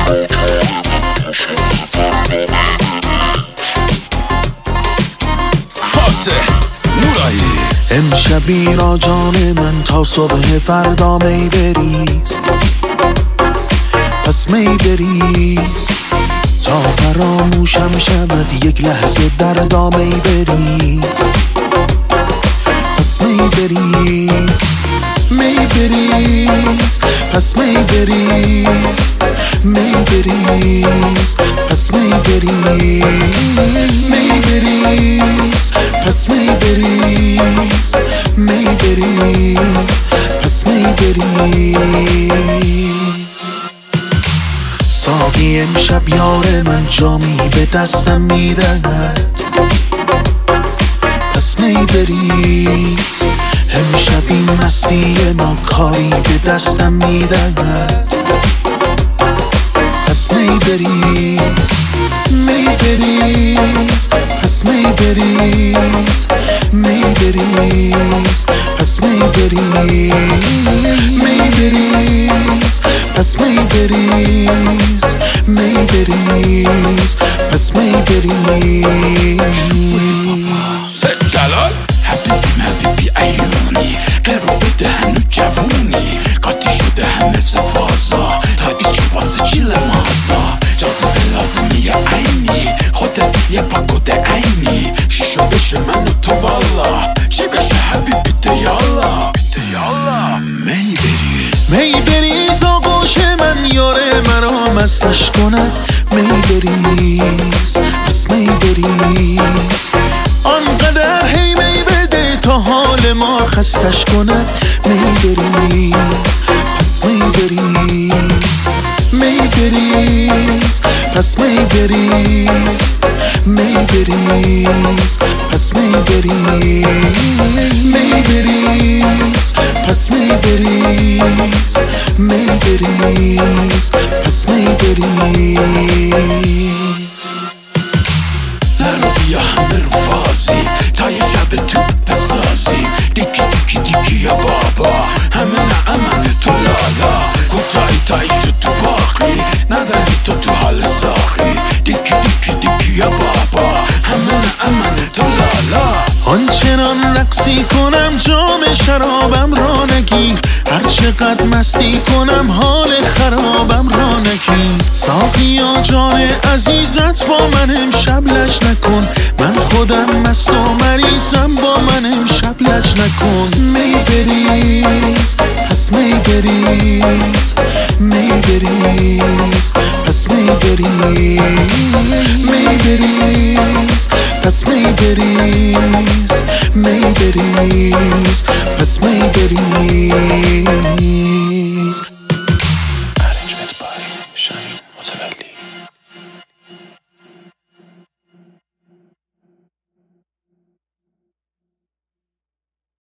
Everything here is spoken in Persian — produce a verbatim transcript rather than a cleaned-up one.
امشب ایرا جان من تا صبح فردا می بریز، پس می بریز تا فراموشم شود یک لحظه دردا می بریز، پس می بریز می بریز پس می بریز می بریز پس می بریز می بریز پس می بریز می بریز پس می بریز. ساقی امشب یار من جامی به دستم میدهد، پس می بریز امشب این مستی ما کاری به دستم میدهد، پس می بریز می بریز پس می بریز می بریز پس می بریز می بریز پس می بریز می بریز پس می بریز. سید جلال حبیبی حبیبی ایرانی، قرو بده هنو جوونی، قاطی شده همه سفازا، تاییچی واسه چیل مازا، جازه لازمیه عینی، خودت یه پاکوده عینی، شیشو بشه من و تو والا، چی بشه حبیبی دیالا دیالا. می بریز می بریز آغوش من یاره مرا مستش کند، می بریز پس می بریز آنقدر هی می بده تا حال ما خستش کند، می بریز پس می بریز می بریز پس می بریز می بریز پس می بریز می بریز پس می بریز می بریز پس می بریز. نرو بیا همه رو فازی تا یه شب تو بسازی، دیکی دیکی دیکی یا بابا همه نعمن تو لالا، کوتاهی تایی شد تو باقی نزنی تو تو حال ساخی، دیکی دیکی دیکی یا بابا همه نعمن تو لالا. آنچنان رقصی کنم جام شرابم را نگیر، هر چقدر مستی کنم حال خرابم را نگیر، ساقیا جان عزیزت با من امشب لج نکن، من خودم مست و مریضم با من امشب لج نکن. می بریز پس می بریز می بریز پس می بریز می بریز پس می بریز می بریز پس می بریز.